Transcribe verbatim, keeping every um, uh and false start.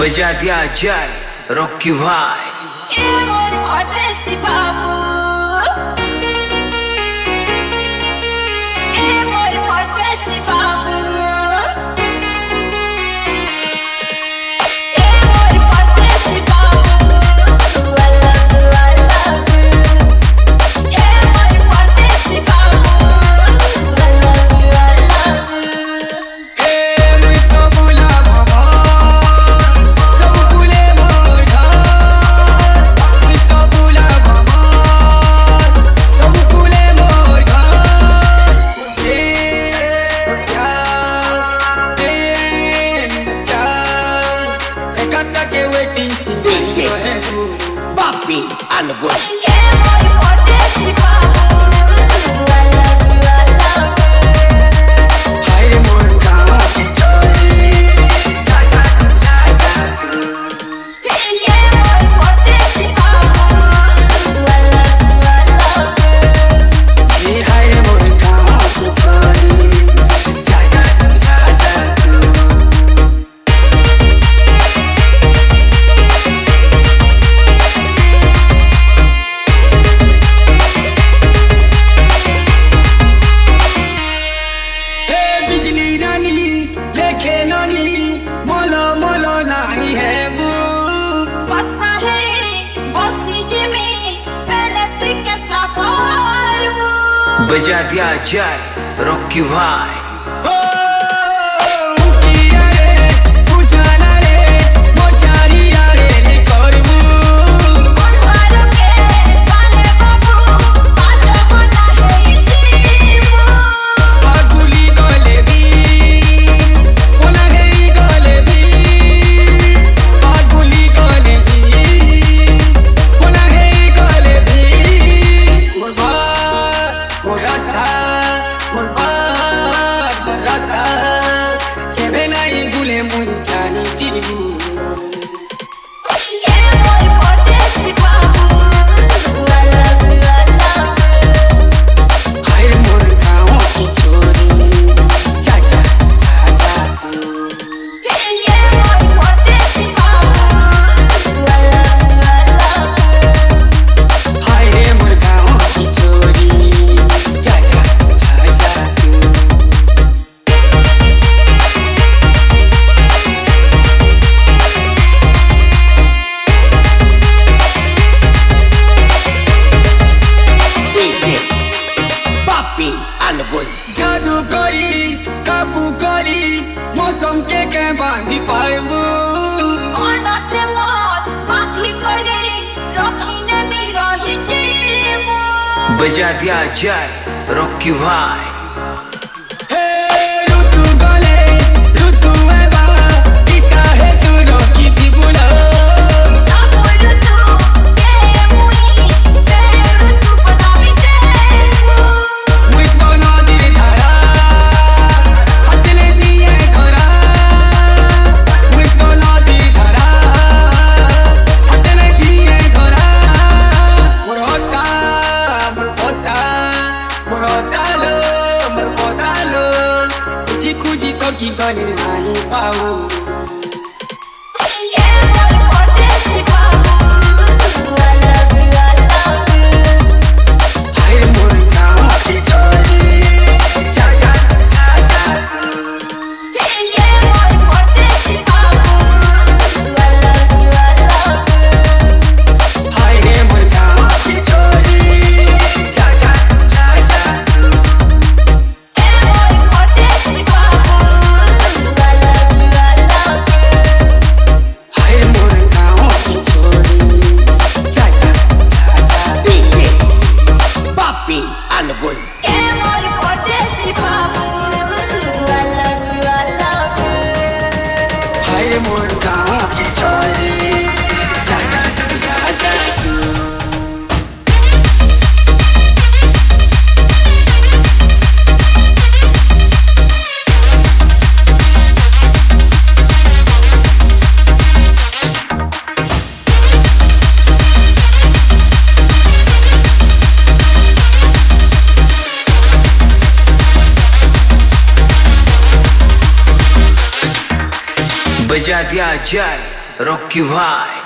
बजा दिया जाए रॉकी भाई। ए मोर परदेसी बाबू, ए मोर परदेसी बाबू, ए मोर परदेसी बाबू, I love you, I love you। ए मोर परदेसी बाबू, I love you, I love you। D J Bobby and the good. Yeah, boy, परदेसी बाबू, I love you, I love you। हाय मोर गावा की छोरी, जा जा जा जा। Yeah, boy, परदेसी बाबू, I love you, I love you। ये हाय मोर गावा की छोरी, जा जा जा जा। बिजली रानी लेखे नानी मोलो मोलो नाही है वो बसा है बसी जिमी पहले तिके तापारू। बजा दिया जाए रॉकी भाई। जादू करी काबू करी मौसम के के बांधी पाएबू अनते मत बाधी करे रखिने मी रही जीवू। बजा दिया जाए रॉकी भाई। की गले नहीं पाऊ बजा दिया जाए রকি ভাই।